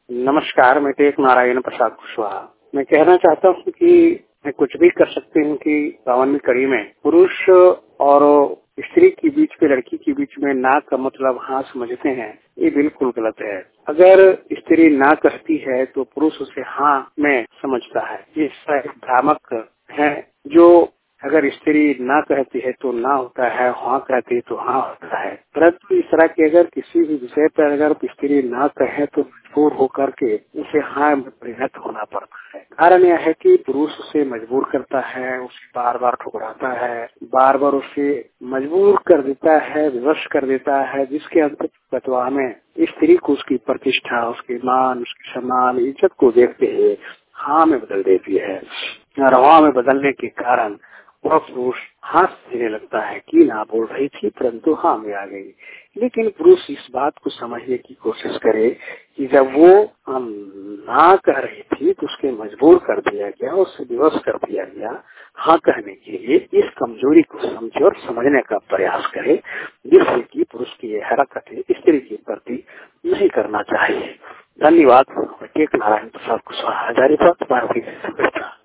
नमस्कार, मैं टेक नारायण प्रसाद कुशवाहा। मैं कहना चाहता हूँ कि मैं कुछ भी कर सकती हूँ कि 52वीं कड़ी में पुरुष और स्त्री के बीच में, लड़की के बीच में ना का मतलब हाँ समझते हैं, ये बिल्कुल गलत है। अगर स्त्री ना कहती है तो पुरुष उसे हाँ में समझता है। ये एक भ्रामक है जो अगर स्त्री ना कहती है तो ना होता है, हाँ कहती है तो हाँ होता है। परंतु इस तरह के अगर किसी भी विषय पर अगर स्त्री ना कहे तो मजबूर होकर के उसे हाँ में परिणत होना पड़ता है। कारण यह है कि पुरुष उसे मजबूर करता है, उसे बार बार ठुकराता है, बार बार उसे मजबूर कर देता है, विवश कर देता है, जिसके अंतर्गत में स्त्री को उसकी प्रतिष्ठा, उसके मान, उसके सम्मान, इज्जत को देखते हुए हाँ में बदल देती है। और हाँ में बदलने के कारण वह पुरुष हाँ देने लगता है कि ना बोल रही थी परंतु हाँ में आ गई। लेकिन पुरुष इस बात को समझने की कोशिश करे कि जब वो ना कह रही थी तो उसके मजबूर कर दिया गया, उससे विवश कर दिया गया हाँ कहने के लिए। इस कमजोरी को समझे और समझने का प्रयास करे, जिससे कि पुरुष की ये हरकत स्त्री के प्रति नहीं करना चाहिए। धन्यवाद। टेक नारायण प्रसाद कुशवाहा, हजारीबाग।